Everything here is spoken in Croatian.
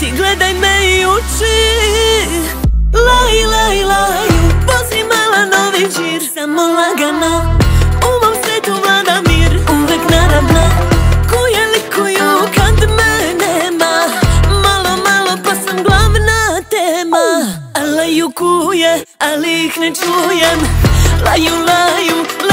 Ti gledaj me i uči. Laj, laj, laju, vozi mala novi džir. Samo lagano, u mom svetu vlada mir. Uvek naravno, kuje likuju kad me nema. Malo, malo pa sam glavna tema. A laju kuje, ali ih ne čujem. Laju, laju,